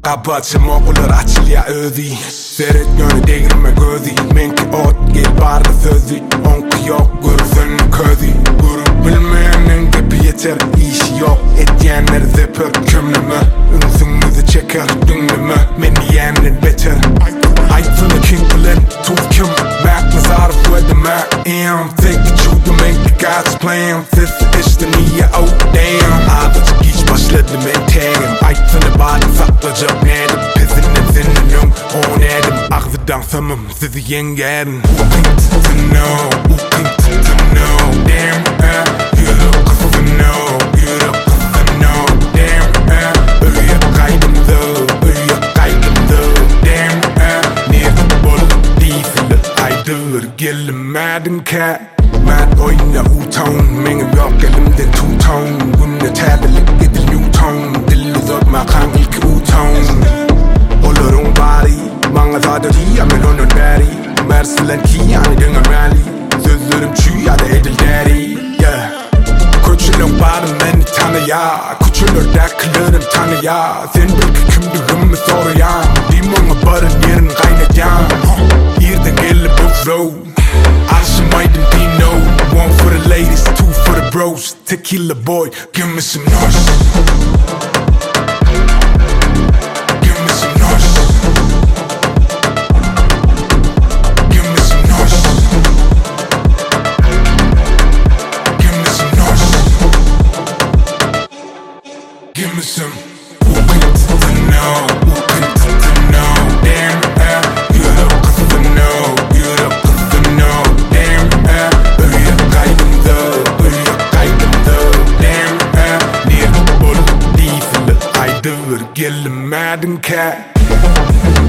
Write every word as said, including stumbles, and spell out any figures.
Kapatım okullar açılya ödü. Seret yönü değirme gözü. Menki ot gel barda sözü. Onku yok gürüzün közü. Gürü bilmeyenin gibi yeter. İşi yok etyenler zepper. Kümleme ünsünüzü çeker dünleme. Men yiyenin beter. Ayfını kinklen tuz kim. Mac nazarı with Mac am. Think you to make the God's plan. Fifth işte niye oh damn. Ağzı geç başladı men tagim. Ayfını bağlı saklayacak nedim. Pezinin zinnin on edim. Ağzıdan samım sizi yengerim. Who thinks to know? Who thinks to know? Damn eh. You look to know. You look to know. Damn eh. Öyle kaydım da. Öyle kaydım da. Damn eh. Niye bolup değilsin aydır. Gelmedin kat. Mad oyna U-tone. Mengim yok elimde two-tone. Bunne tabelik edil Newton. Dil uzatma kanka ki U-tone. Olurun bari. Bana zaten ya men onun beri. Mersilen ki yani dünga rally. Sözlerim çüy ya da edil deri. Yeah. Küçülün bari beni tanı ya. Küçülür dakılırım tanı ya. Sen belki kimdiğimi soruyan. Dimona barın yerin kaynayacağım. Yerden gelip bu flow. Alışamaydım Dino. One for the ladies, two for the bros. Tequila boy, give me some noise. Give me some. Who thinks to know? Who thinks to know? Damn eh. You look to know. You look to know. Damn eh. Öyle kaydım da. Öyle kaydım da. Damn eh. Niye bolup değilsin aydır. Gelmedin kat.